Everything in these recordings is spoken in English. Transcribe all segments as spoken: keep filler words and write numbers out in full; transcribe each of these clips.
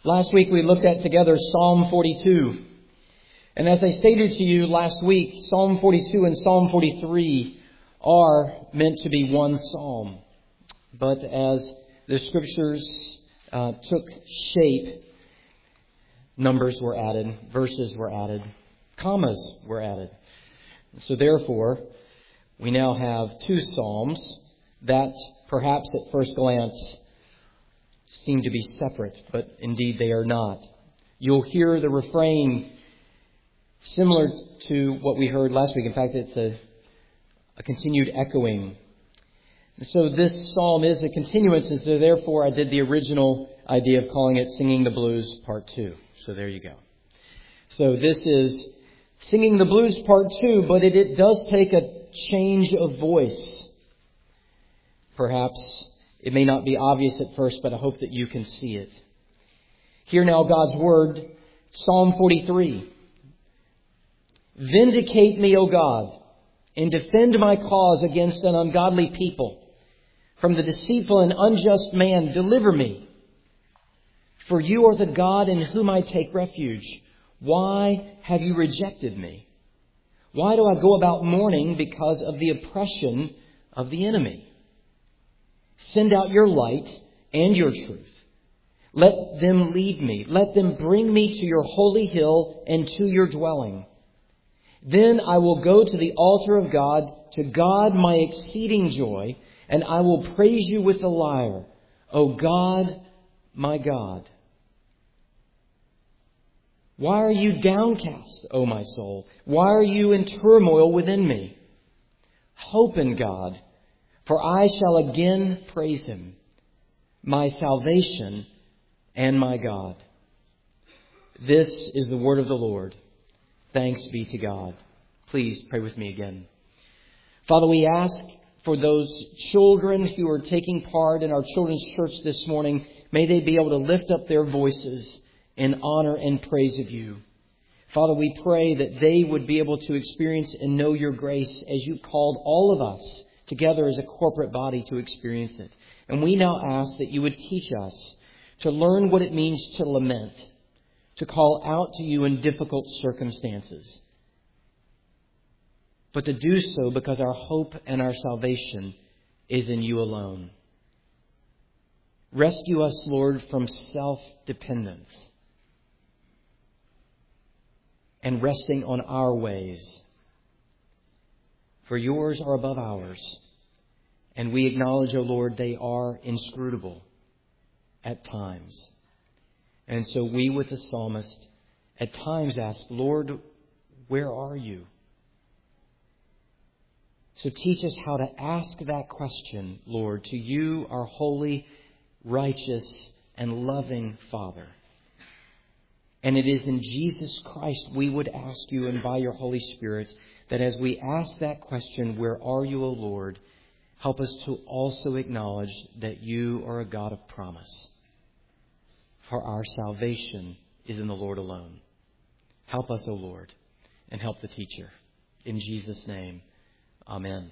Last week we looked at together Psalm forty-two. And as I stated to you last week, Psalm forty-two and Psalm forty-three are meant to be one psalm. But as the Scriptures uh, took shape, numbers were added, verses were added, commas were added. So therefore, we now have two psalms that perhaps at first glance seem to be separate, but indeed they are not. You'll hear the refrain similar to what we heard last week. In fact, it's a, a continued echoing. So this psalm is a continuance, and so therefore I did the original idea of calling it Singing the Blues Part two. So there you go. So this is Singing the Blues Part two, but it, it does take a change of voice. Perhaps it may not be obvious at first, but I hope that you can see it. Hear now God's Word, Psalm forty-three. Vindicate me, O God, and defend my cause against an ungodly people. From the deceitful and unjust man, deliver me. For you are the God in whom I take refuge. Why have you rejected me? Why do I go about mourning because of the oppression of the enemy? Send out your light and your truth. Let them lead me. Let them bring me to your holy hill and to your dwelling. Then I will go to the altar of God, to God my exceeding joy, and I will praise you with the lyre, O God, my God. Why are you downcast, O my soul? Why are you in turmoil within me? Hope in God, for I shall again praise Him, my salvation and my God. This is the word of the Lord. Thanks be to God. Please pray with me again. Father, we ask for those children who are taking part in our children's church this morning, may they be able to lift up their voices in honor and praise of you. Father, we pray that they would be able to experience and know your grace as you called all of us together as a corporate body to experience it. And we now ask that you would teach us to learn what it means to lament, to call out to you in difficult circumstances, but to do so because our hope and our salvation is in you alone. Rescue us, Lord, from self-dependence and resting on our ways. For yours are above ours, and we acknowledge, O Lord, they are inscrutable at times. And so we, with the psalmist, at times ask, Lord, where are you? So teach us how to ask that question, Lord, to you, our holy, righteous, and loving Father. And it is in Jesus Christ we would ask you, and by your Holy Spirit, that as we ask that question, where are you, O Lord, help us to also acknowledge that you are a God of promise. For our salvation is in the Lord alone. Help us, O Lord, and help the teacher. In Jesus' name, amen.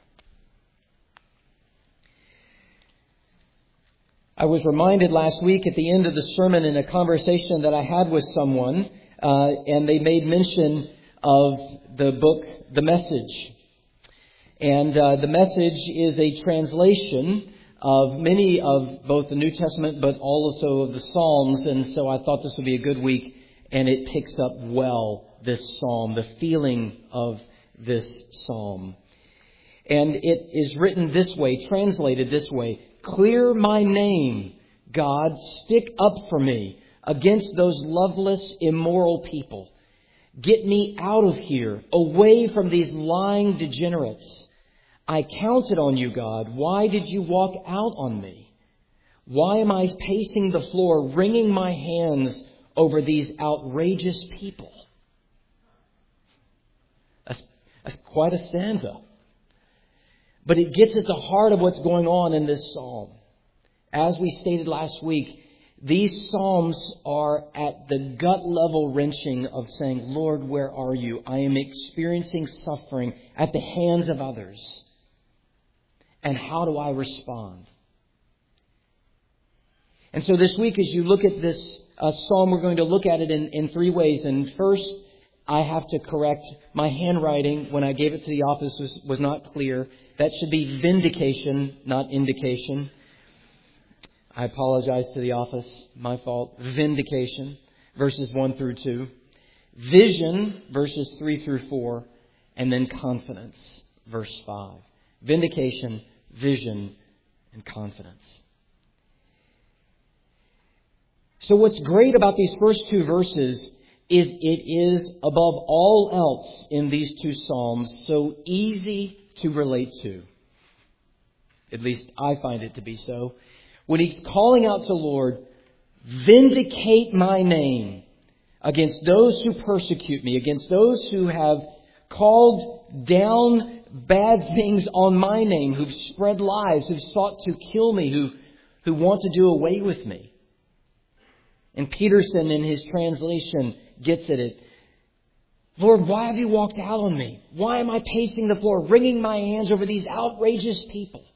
I was reminded last week at the end of the sermon in a conversation that I had with someone, uh, and they made mention of the book, The Message. And uh, The Message is a translation of many of both the New Testament, but also of the Psalms. And so I thought this would be a good week, and it picks up well this psalm, the feeling of this psalm. And it is written this way, translated this way: clear my name, God, stick up for me against those loveless, immoral people. Get me out of here, away from these lying degenerates. I counted on you, God. Why did you walk out on me? Why am I pacing the floor, wringing my hands over these outrageous people? That's, that's quite a stanza. But it gets at the heart of what's going on in this psalm. As we stated last week, these psalms are at the gut level wrenching of saying, Lord, where are you? I am experiencing suffering at the hands of others. And how do I respond? And so this week, as you look at this uh, psalm, we're going to look at it in, in three ways. And first, I have to correct my handwriting when I gave it to the office was, was not clear. That should be vindication, not indication. I apologize to the office. My fault. Vindication, verses one through two. Vision, verses three through four. And then confidence, verse five. Vindication, vision, and confidence. So what's great about these first two verses is it is, above all else in these two psalms, so easy to relate to. At least I find it to be so. When he's calling out to the Lord, vindicate my name against those who persecute me, against those who have called down bad things on my name, who've spread lies, who've sought to kill me, who, who want to do away with me. And Peterson, in his translation, gets at it. Lord, why have you walked out on me? Why am I pacing the floor, wringing my hands over these outrageous people?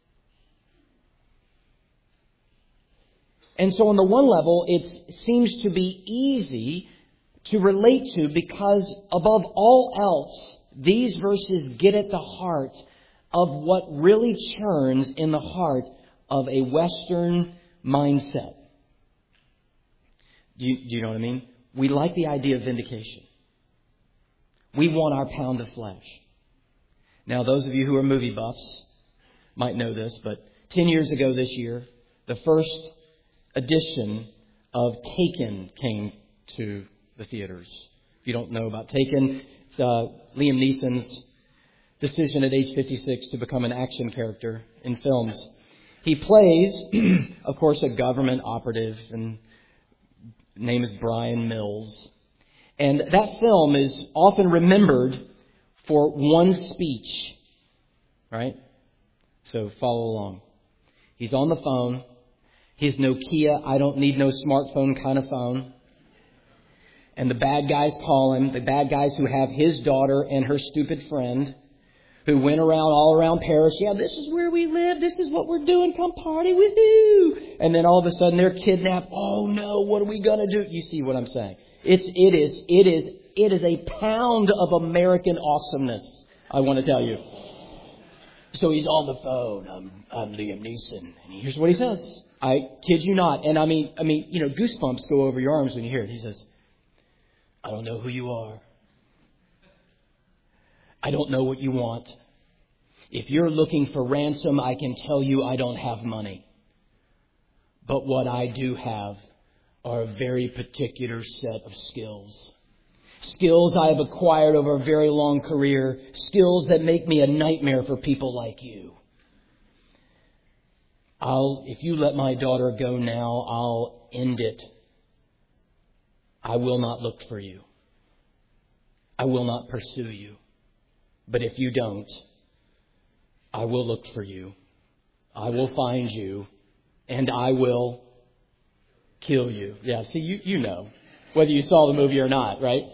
And so on the one level, it seems to be easy to relate to because above all else, these verses get at the heart of what really churns in the heart of a Western mindset. Do you, do you know what I mean? We like the idea of vindication. We want our pound of flesh. Now, those of you who are movie buffs might know this, but ten years ago this year, the first edition of Taken came to the theaters. If you don't know about Taken, it's uh, Liam Neeson's decision at age fifty-six to become an action character in films. He plays, of course, a government operative, and his name is Brian Mills. And that film is often remembered for one speech, right? So follow along. He's on the phone. His Nokia, I don't need no smartphone kind of phone. And the bad guys call him, the bad guys who have his daughter and her stupid friend, who went around all around Paris. Yeah, this is where we live. This is what we're doing. Come party with you. And then all of a sudden they're kidnapped. Oh no, what are we going to do? You see what I'm saying? It's, it is, it is, it is a pound of American awesomeness, I want to tell you. So he's on the phone. I'm, I'm Liam Neeson. And here's what he says. I kid you not. And I mean, I mean, you know, goosebumps go over your arms when you hear it. He says, I don't know who you are. I don't know what you want. If you're looking for ransom, I can tell you I don't have money. But what I do have are a very particular set of skills. Skills I have acquired over a very long career. Skills that make me a nightmare for people like you. I'll, if you let my daughter go now, I'll end it. I will not look for you. I will not pursue you. But if you don't, I will look for you. I will find you. And I will kill you. Yeah, see, you, you know. Whether you saw the movie or not, right?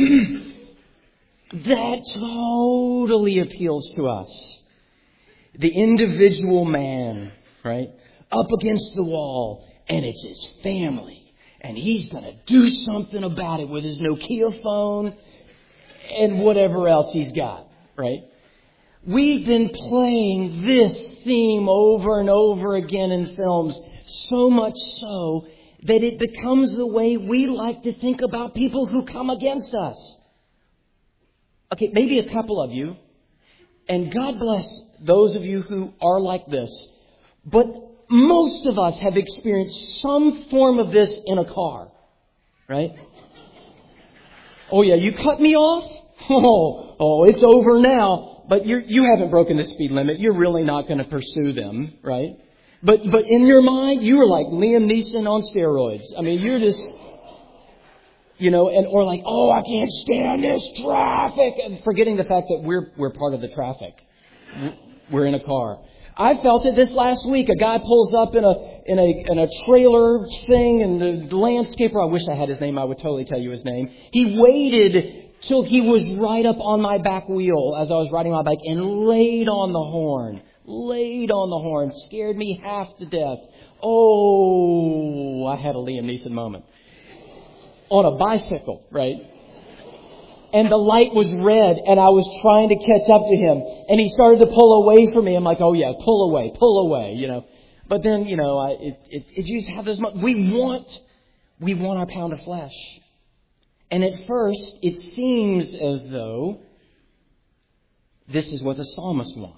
That totally appeals to us. The individual man, right? Up against the wall. And it's his family. And he's going to do something about it with his Nokia phone and whatever else he's got, right? We've been playing this theme over and over again in films, so much so that it becomes the way we like to think about people who come against us. Okay, maybe a couple of you, and God bless those of you who are like this, but most of us have experienced some form of this in a car, right? Oh yeah, you cut me off? Oh, oh, it's over now. But you you haven't broken the speed limit. You're really not going to pursue them, right? But but in your mind, you were like Liam Neeson on steroids. I mean, you're just, you know, and or like, oh, I can't stand this traffic, and forgetting the fact that we're we're part of the traffic. We're in a car. I felt it this last week. A guy pulls up in a in a in a trailer thing, and the landscaper, I wish I had his name. I would totally tell you his name. He waited till he was right up on my back wheel as I was riding my bike and laid on the horn. Laid on the horn. Scared me half to death. Oh, I had a Liam Neeson moment. On a bicycle, right? And the light was red and I was trying to catch up to him. And he started to pull away from me. I'm like, oh yeah, pull away, pull away, you know. But then, you know, I, it, it, it you just have this, we want, we want our pound of flesh. And at first, it seems as though this is what the psalmist wants.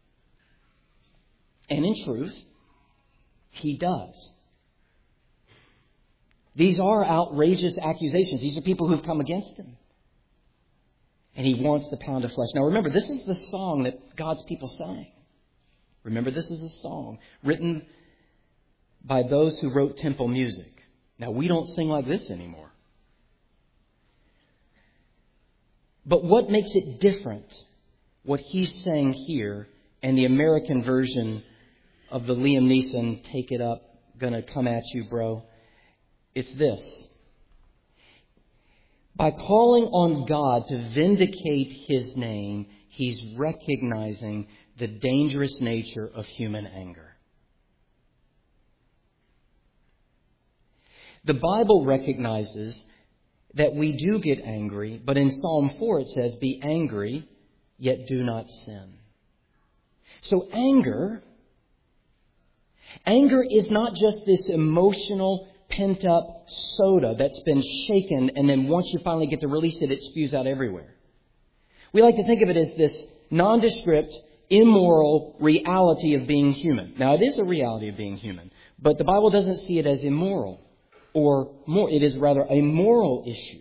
And in truth, he does. These are outrageous accusations. These are people who've come against him. And he wants the pound of flesh. Now remember, this is the song that God's people sang. Remember, this is a song written by those who wrote temple music. Now, we don't sing like this anymore. But what makes it different, what he's saying here, and the American version of the Liam Neeson, take it up, gonna come at you, bro, it's this. By calling on God to vindicate his name, he's recognizing the dangerous nature of human anger. The Bible recognizes that we do get angry, but in Psalm four it says, be angry, yet do not sin. So anger, anger is not just this emotional, pent-up soda that's been shaken, and then once you finally get to release it, it spews out everywhere. We like to think of it as this nondescript, immoral reality of being human. Now, it is a reality of being human, but the Bible doesn't see it as immoral. Or more, it is rather a moral issue.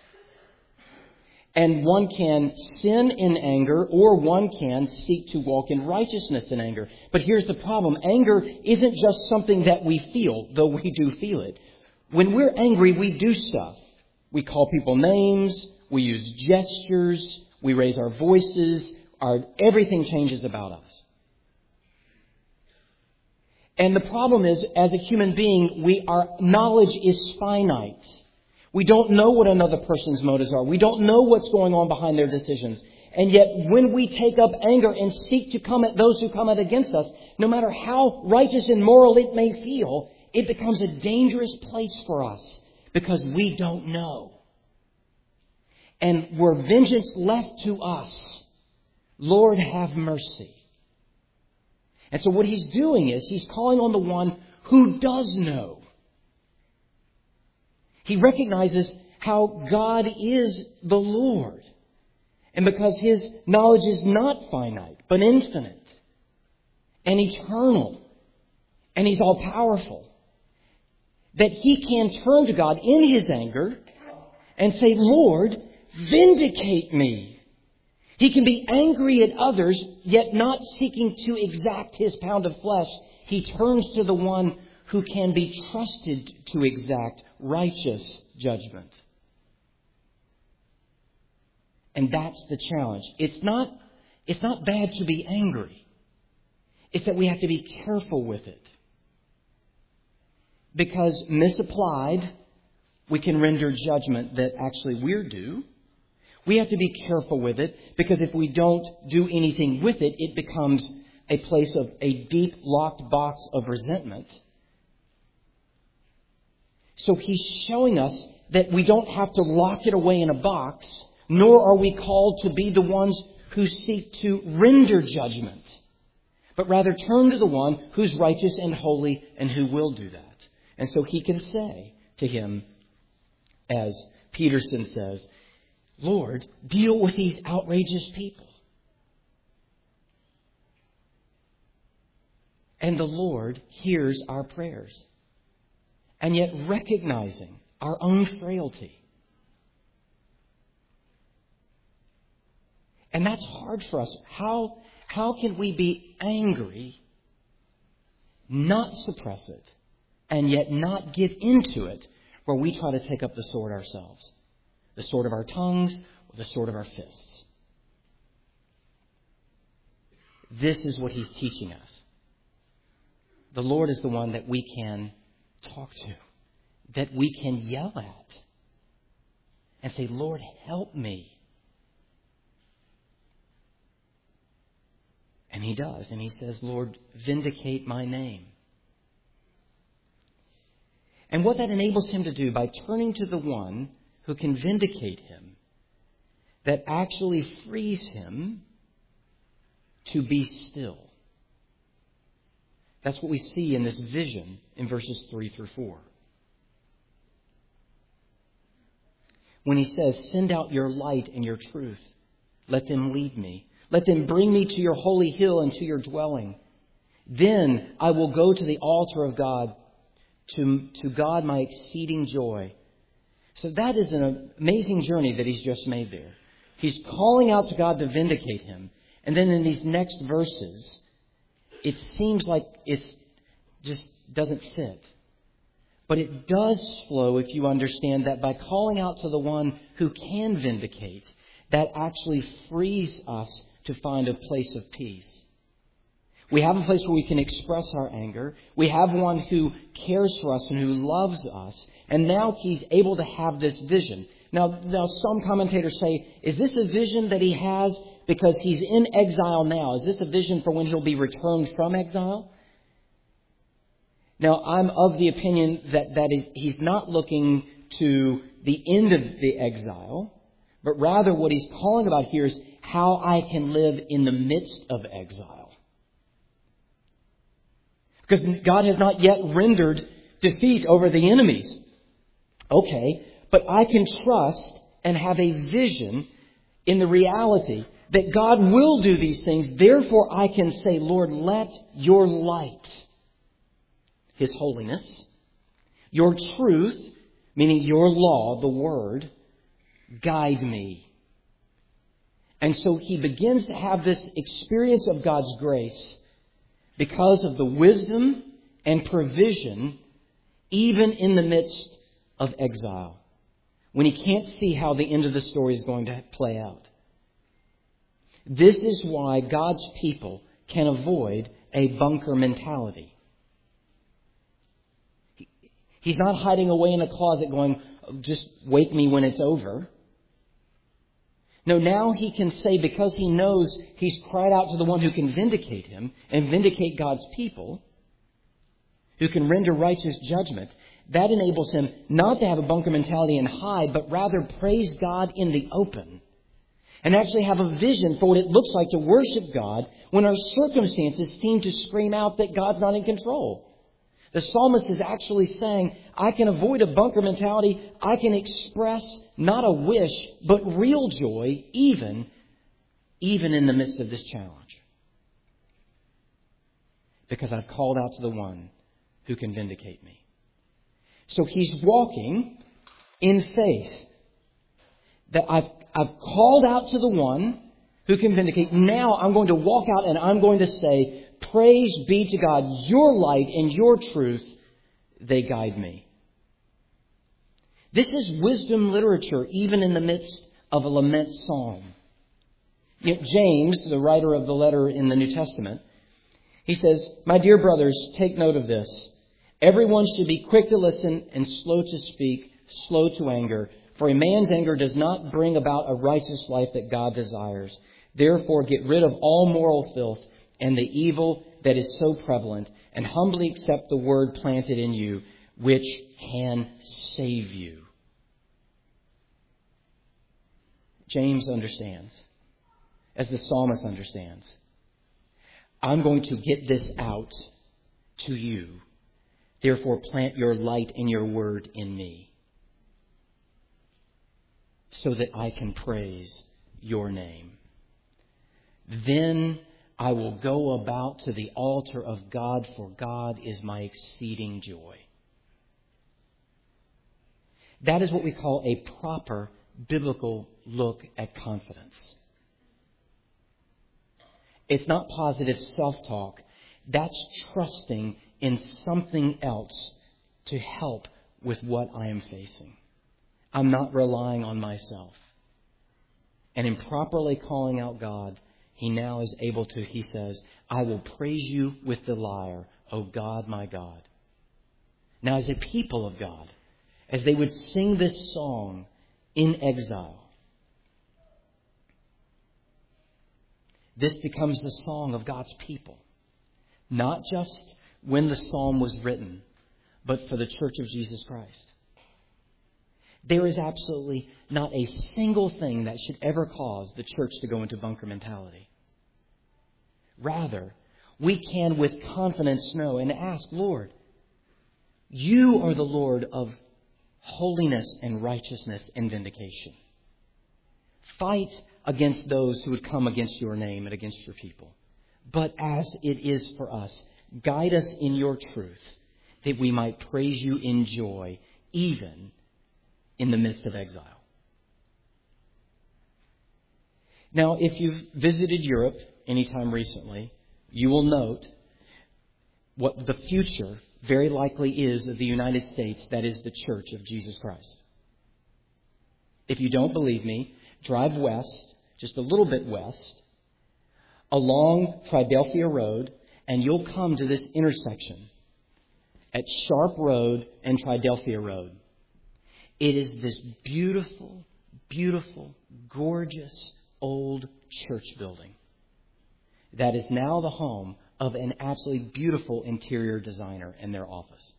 And one can sin in anger, or one can seek to walk in righteousness in anger. But here's the problem. Anger isn't just something that we feel, though we do feel it. When we're angry, we do stuff. We call people names, we use gestures, we raise our voices, our, everything changes about us. And the problem is, as a human being, we, our knowledge is finite. We don't know what another person's motives are. We don't know what's going on behind their decisions. And yet, when we take up anger and seek to come at those who come out against us, no matter how righteous and moral it may feel, it becomes a dangerous place for us because we don't know. And were vengeance left to us, Lord, have mercy. And so what he's doing is he's calling on the one who does know. He recognizes how God is the Lord. And because his knowledge is not finite, but infinite and eternal, and he's all powerful, that he can turn to God in his anger and say, Lord, vindicate me. He can be angry at others, yet not seeking to exact his pound of flesh. He turns to the one who can be trusted to exact righteous judgment. And that's the challenge. It's not, it's not bad to be angry. It's that we have to be careful with it. Because misapplied, we can render judgment that actually we're due. We have to be careful with it, because if we don't do anything with it, it becomes a place of a deep locked box of resentment. So he's showing us that we don't have to lock it away in a box, nor are we called to be the ones who seek to render judgment, but rather turn to the one who's righteous and holy and who will do that. And so he can say to him, as Peterson says, Lord, deal with these outrageous people. And the Lord hears our prayers. And yet recognizing our own frailty. And that's hard for us. How, how can we be angry, not suppress it, and yet not give into it where we try to take up the sword ourselves? The sword of our tongues or the sword of our fists. This is what he's teaching us. The Lord is the one that we can talk to, that we can yell at and say, Lord, help me. And he does. And he says, Lord, vindicate my name. And what that enables him to do by turning to the one who can vindicate him, that actually frees him to be still. That's what we see in this vision in verses three through four. When he says, send out your light and your truth. Let them lead me. Let them bring me to your holy hill and to your dwelling. Then I will go to the altar of God, to, to God my exceeding joy. So that is an amazing journey that he's just made there. He's calling out to God to vindicate him. And then in these next verses, it seems like it just doesn't fit. But it does flow if you understand that by calling out to the one who can vindicate, that actually frees us to find a place of peace. We have a place where we can express our anger. We have one who cares for us and who loves us. And now he's able to have this vision. Now, now some commentators say, is this a vision that he has because he's in exile now? Is this a vision for when he'll be returned from exile? Now, I'm of the opinion that, that is, he's not looking to the end of the exile, but rather what he's calling about here is how I can live in the midst of exile. Because God has not yet rendered defeat over the enemies. Okay, but I can trust and have a vision in the reality that God will do these things. Therefore, I can say, Lord, let your light, His holiness, your truth, meaning your law, the Word, guide me. And so he begins to have this experience of God's grace because of the wisdom and provision even in the midst of exile, when he can't see how the end of the story is going to play out. This is why God's people can avoid a bunker mentality. He's not hiding away in a closet going, just wake me when it's over. No, now he can say, because he knows he's cried out to the one who can vindicate him and vindicate God's people, who can render righteous judgment, that enables him not to have a bunker mentality and hide, but rather praise God in the open. And actually have a vision for what it looks like to worship God when our circumstances seem to scream out that God's not in control. The psalmist is actually saying, I can avoid a bunker mentality. I can express not a wish, but real joy, even, even in the midst of this challenge. Because I've called out to the one who can vindicate me. So he's walking in faith. That I've, I've called out to the one who can vindicate. Now I'm going to walk out and I'm going to say, praise be to God, your light and your truth, they guide me. This is wisdom literature, even in the midst of a lament psalm. Yet James, the writer of the letter in the New Testament, he says, my dear brothers, take note of this. Everyone should be quick to listen and slow to speak, slow to anger. For a man's anger does not bring about a righteous life that God desires. Therefore, get rid of all moral filth and the evil that is so prevalent, and humbly accept the word planted in you, which can save you. James understands, as the psalmist understands. I'm going to get this out to you. Therefore, plant your light and your word in me, so that I can praise your name. Then I will go about to the altar of God, for God is my exceeding joy. That is what we call a proper biblical look at confidence. It's not positive self-talk. That's trusting in something else to help with what I am facing. I'm not relying on myself. And in properly calling out God, he now is able to, he says, I will praise you with the lyre, O God, my God. Now, as a people of God, as they would sing this song in exile, this becomes the song of God's people. Not just when the psalm was written, but for the Church of Jesus Christ. There is absolutely not a single thing that should ever cause the church to go into bunker mentality. Rather, we can with confidence know and ask, Lord, you are the Lord of holiness and righteousness and vindication. Fight against those who would come against your name and against your people. But as it is for us, guide us in your truth, that we might praise you in joy, even in the midst of exile. Now, if you've visited Europe anytime recently, you will note what the future very likely is of the United States, that is the Church of Jesus Christ. If you don't believe me, drive west, just a little bit west, along Philadelphia Road, and you'll come to this intersection at Sharp Road and Philadelphia Road. It is this beautiful, beautiful, gorgeous old church building that is now the home of an absolutely beautiful interior designer in their office.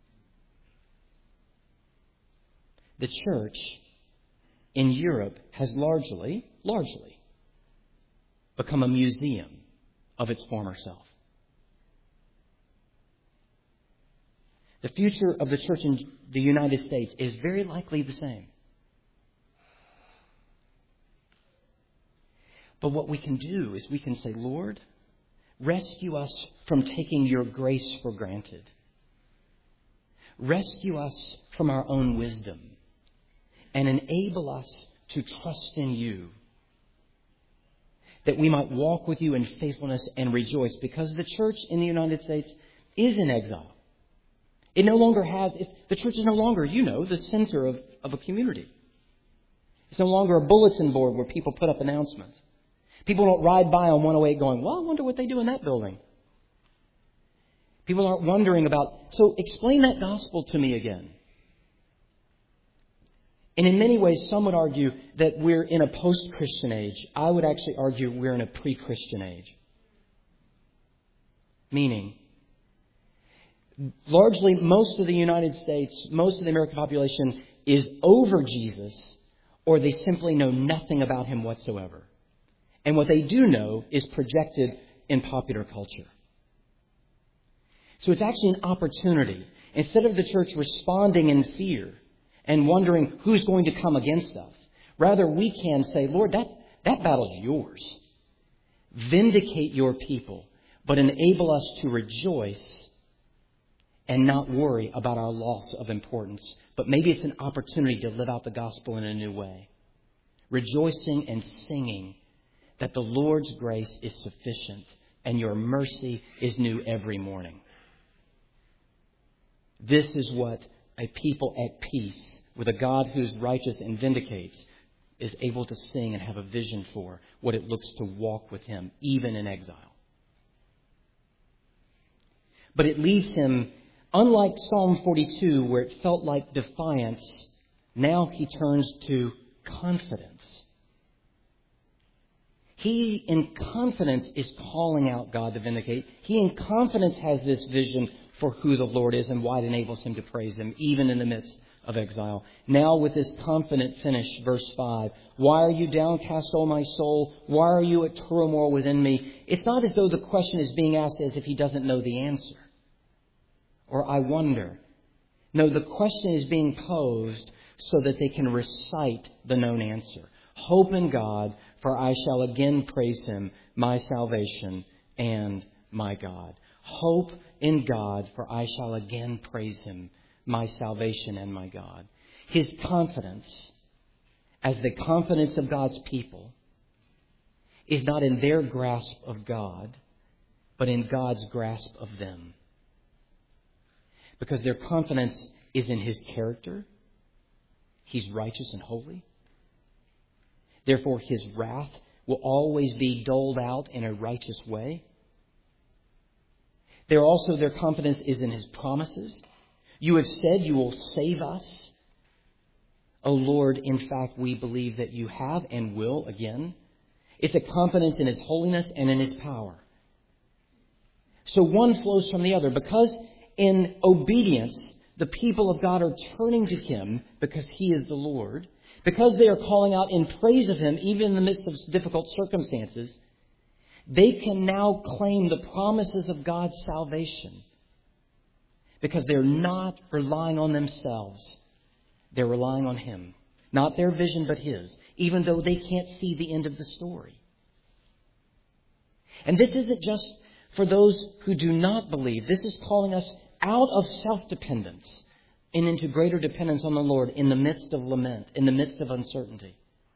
The church in Europe has largely, largely become a museum of its former self. The future of the church in the United States is very likely the same. But what we can do is we can say, Lord, rescue us from taking your grace for granted. Rescue us from our own wisdom and enable us to trust in you, that we might walk with you in faithfulness and rejoice, because the church in the United States is in exile. It no longer has, it's, the church is no longer, you know, the center of, of a community. It's no longer a bulletin board where people put up announcements. People don't ride by on one oh eight going, well, I wonder what they do in that building. People aren't wondering about, so explain that gospel to me again. And in many ways, some would argue that we're in a post-Christian age. I would actually argue we're in a pre-Christian age. Meaning, largely, most of the United States, most of the American population is over Jesus, or they simply know nothing about him whatsoever. And what they do know is projected in popular culture. So it's actually an opportunity. Instead of the church responding in fear and wondering who's going to come against us, rather we can say, Lord, that, that battle's yours. Vindicate your people, but enable us to rejoice and not worry about our loss of importance. But maybe it's an opportunity to live out the gospel in a new way. Rejoicing and singing that the Lord's grace is sufficient and your mercy is new every morning. This is what a people at peace with a God who's righteous and vindicates is able to sing and have a vision for, what it looks to walk with him, even in exile. But it leaves him, unlike Psalm forty-two, where it felt like defiance, now he turns to confidence. He, in confidence, is calling out God to vindicate. He, in confidence, has this vision for who the Lord is and why it enables him to praise him, even in the midst of exile. Now, with this confident finish, verse five, why are you downcast, O my soul? Why are you at turmoil within me? It's not as though the question is being asked as if he doesn't know the answer. Or I wonder. No, the question is being posed so that they can recite the known answer. Hope in God, for I shall again praise him, my salvation and my God. Hope in God, for I shall again praise him, my salvation and my God. His confidence, as the confidence of God's people, is not in their grasp of God, but in God's grasp of them. Because their confidence is in his character. He's righteous and holy. Therefore, his wrath will always be doled out in a righteous way. There also, their confidence is in his promises. You have said you will save us. O Lord, in fact, we believe that you have and will again. It's a confidence in his holiness and in his power. So one flows from the other, because in obedience, the people of God are turning to Him because He is the Lord, because they are calling out in praise of Him even in the midst of difficult circumstances, they can now claim the promises of God's salvation because they're not relying on themselves. They're relying on Him. Not their vision, but His, even though they can't see the end of the story. And this isn't just for those who do not believe. This is calling us out of self-dependence and into greater dependence on the Lord in the midst of lament, in the midst of uncertainty.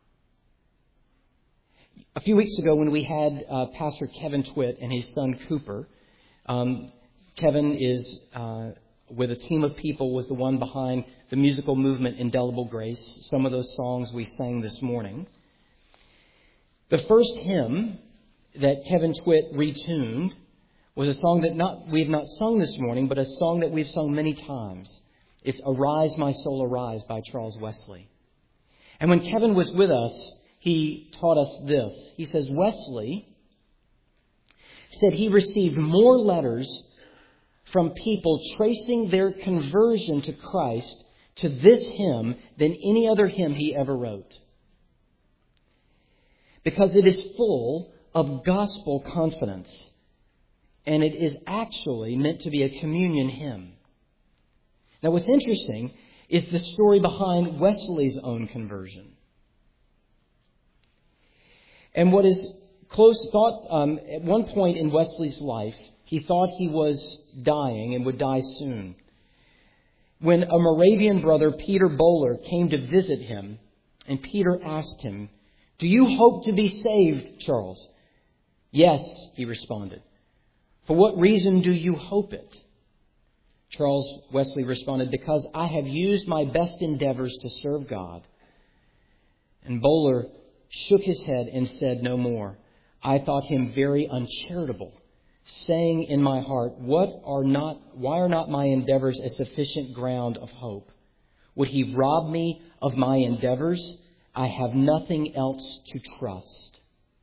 A few weeks ago when we had uh, Pastor Kevin Twitt and his son Cooper, um, Kevin is, uh, with a team of people, was the one behind the musical movement Indelible Grace, some of those songs we sang this morning. The first hymn that Kevin Twitt retuned was a song that not we have not sung this morning, but a song that we've sung many times. It's Arise, My Soul, Arise by Charles Wesley. And when Kevin was with us, he taught us this. He says, Wesley said he received more letters from people tracing their conversion to Christ to this hymn than any other hymn he ever wrote. Because it is full of gospel confidence. And it is actually meant to be a communion hymn. Now what's interesting is the story behind Wesley's own conversion. And what is close thought, um, at one point in Wesley's life, he thought he was dying and would die soon. When a Moravian brother, Peter Böhler, came to visit him, and Peter asked him, "Do you hope to be saved, Charles?" "Yes," he responded. "For what reason do you hope it?" Charles Wesley responded, "Because I have used my best endeavors to serve God." And Böhler shook his head and said no more. "I thought him very uncharitable, saying in my heart, what are not, why are not my endeavors a sufficient ground of hope? Would he rob me of my endeavors? I have nothing else to trust."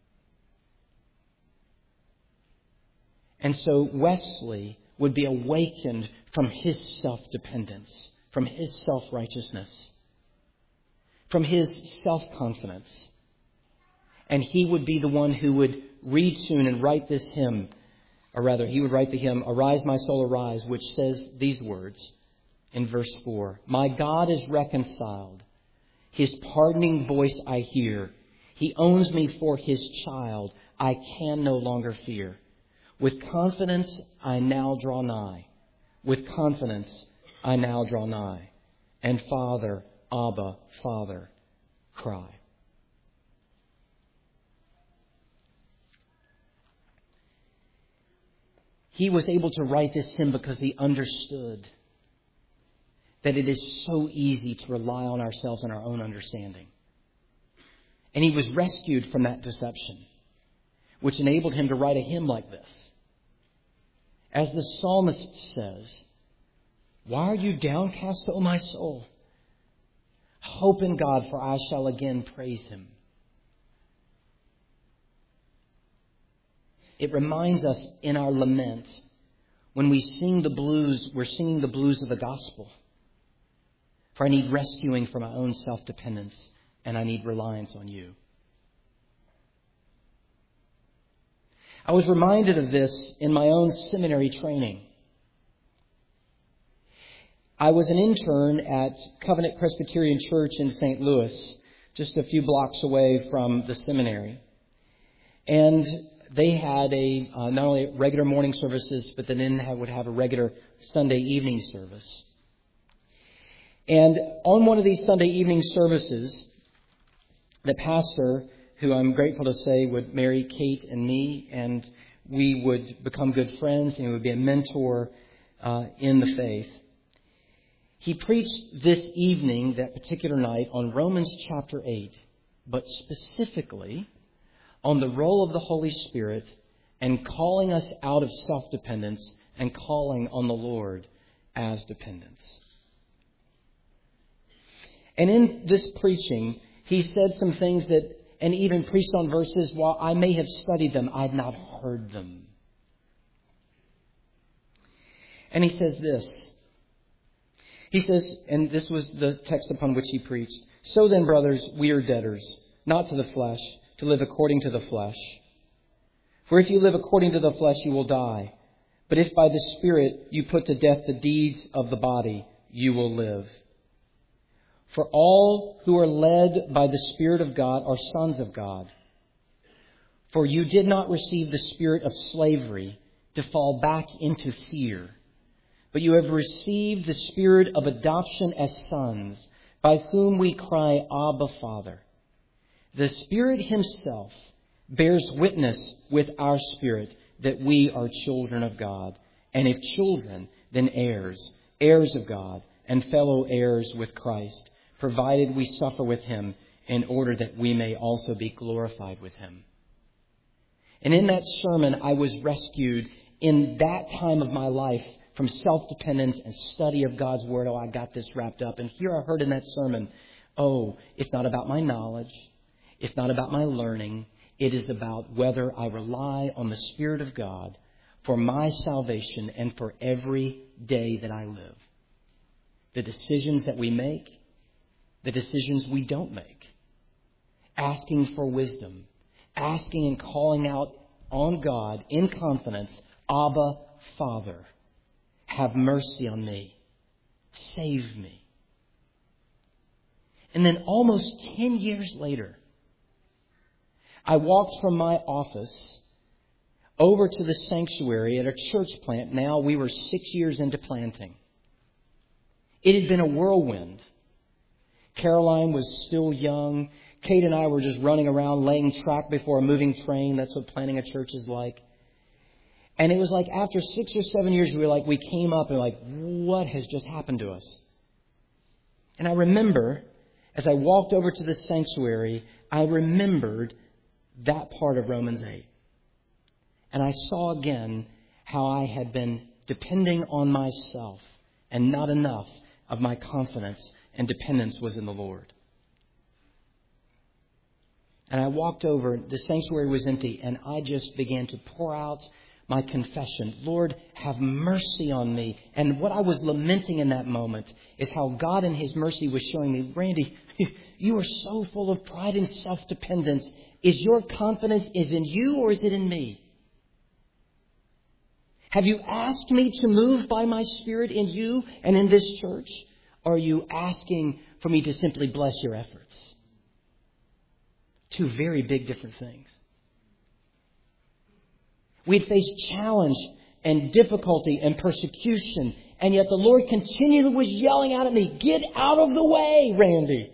And so Wesley would be awakened from his self-dependence, from his self-righteousness, from his self-confidence. And he would be the one who would retune and write this hymn, or rather, he would write the hymn, Arise, My Soul, Arise, which says these words in verse four. My God is reconciled. His pardoning voice I hear. He owns me for His child. I can no longer fear. With confidence I now draw nigh. With confidence I now draw nigh. And Father, Abba, Father, cry. He was able to write this hymn because he understood that it is so easy to rely on ourselves and our own understanding. And he was rescued from that deception, which enabled him to write a hymn like this. As the psalmist says, "Why are you downcast, O my soul? Hope in God, for I shall again praise Him." It reminds us in our lament, when we sing the blues, we're singing the blues of the gospel. For I need rescuing from my own self-dependence, and I need reliance on You. I was reminded of this in my own seminary training. I was an intern at Covenant Presbyterian Church in Saint Louis, just a few blocks away from the seminary. And they had a uh, not only regular morning services, but then have, would have a regular Sunday evening service. And on one of these Sunday evening services, the pastor, who I'm grateful to say would marry Kate and me, and we would become good friends, and he would be a mentor uh, in the faith. He preached this evening, that particular night, on Romans chapter eight, but specifically on the role of the Holy Spirit and calling us out of self-dependence and calling on the Lord as dependence. And in this preaching, he said some things that, and even preached on verses, while I may have studied them, I've not heard them. And he says this, He says, and this was the text upon which he preached, "So then, brothers, we are debtors, not to the flesh, to live according to the flesh. For if you live according to the flesh, you will die. But if by the Spirit you put to death the deeds of the body, you will live. For all who are led by the Spirit of God are sons of God. For you did not receive the spirit of slavery to fall back into fear, but you have received the Spirit of adoption as sons, by whom we cry, Abba, Father. The Spirit Himself bears witness with our spirit that we are children of God. And if children, then heirs, heirs of God, and fellow heirs with Christ, provided we suffer with Him in order that we may also be glorified with Him." And in that sermon, I was rescued in that time of my life from self-dependence and study of God's Word. Oh, I got this wrapped up. And here I heard in that sermon, oh, it's not about my knowledge. It's not about my learning. It is about whether I rely on the Spirit of God for my salvation and for every day that I live. The decisions that we make, the decisions we don't make. Asking for wisdom. Asking and calling out on God in confidence, Abba, Father, have mercy on me. Save me. And then almost ten years later, I walked from my office over to the sanctuary at a church plant. Now we were six years into planting. It had been a whirlwind. Caroline was still young. Kate and I were just running around laying track before a moving train. That's what planting a church is like. And it was like after six or seven years, we were like, we came up and like, what has just happened to us? And I remember, as I walked over to the sanctuary, I remembered that part of Romans eight. And I saw again how I had been depending on myself and not enough of my confidence and dependence was in the Lord. And I walked over, the sanctuary was empty, and I just began to pour out my confession. Lord, have mercy on me. And what I was lamenting in that moment is how God in His mercy was showing me, Randy, you are so full of pride and self-dependence. Is your confidence is in you or is it in me? Have you asked me to move by my Spirit in you and in this church? Or are you asking for me to simply bless your efforts? Two very big different things. We had faced challenge and difficulty and persecution, and yet the Lord continually was yelling out at me, get out of the way, Randy.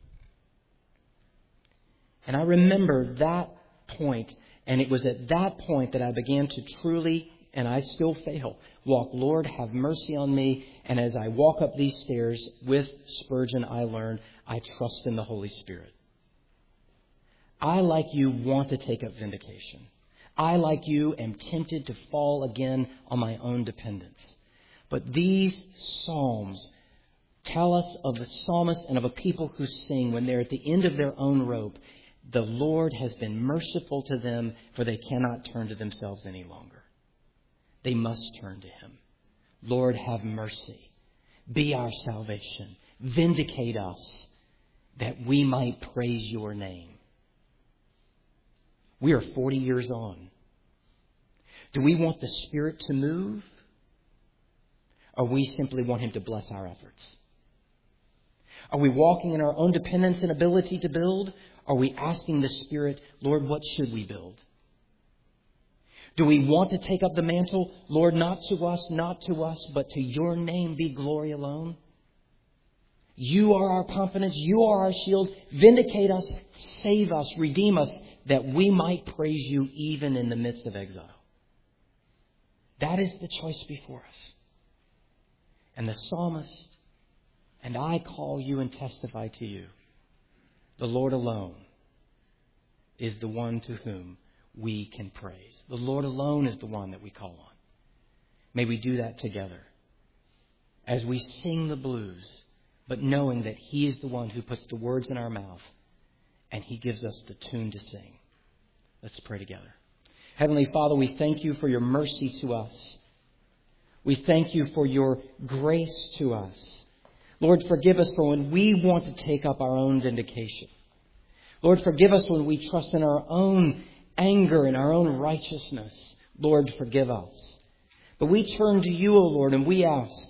And I remember that point, and it was at that point that I began to truly, and I still fail, walk, Lord, have mercy on me. And as I walk up these stairs with Spurgeon, I learned I trust in the Holy Spirit. I, like you, want to take up vindication. I, like you, am tempted to fall again on my own dependence. But these psalms tell us of the psalmist and of a people who sing when they're at the end of their own rope. The Lord has been merciful to them, for they cannot turn to themselves any longer. They must turn to Him. Lord, have mercy. Be our salvation. Vindicate us that we might praise your name. We are forty years on. Do we want the Spirit to move? Or we simply want Him to bless our efforts? Are we walking in our own dependence and ability to build? Are we asking the Spirit, Lord, what should we build? Do we want to take up the mantle? Lord, not to us, not to us, but to your name be glory alone. You are our confidence. You are our shield. Vindicate us, save us, redeem us, that we might praise you even in the midst of exile. That is the choice before us. And the psalmist, and I call you and testify to you, the Lord alone is the one to whom we can praise. The Lord alone is the one that we call on. May we do that together as we sing the blues, but knowing that He is the one who puts the words in our mouth and He gives us the tune to sing. Let's pray together. Heavenly Father, we thank you for your mercy to us. We thank you for your grace to us. Lord, forgive us for when we want to take up our own vindication. Lord, forgive us when we trust in our own anger and our own righteousness. Lord, forgive us. But we turn to you, O Lord, and we ask,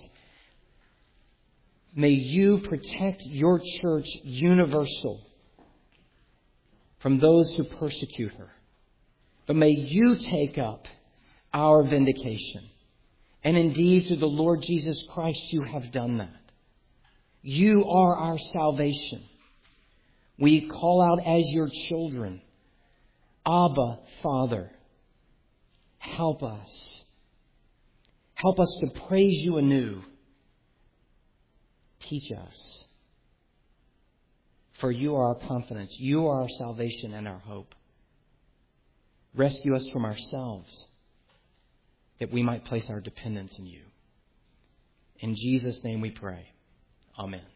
may you protect your church universal from those who persecute her. But may you take up our vindication. And indeed, through the Lord Jesus Christ, you have done that. You are our salvation. We call out as your children, Abba, Father, help us. Help us to praise you anew. Teach us. For you are our confidence. You are our salvation and our hope. Rescue us from ourselves, that we might place our dependence in you. In Jesus' name we pray. Amen.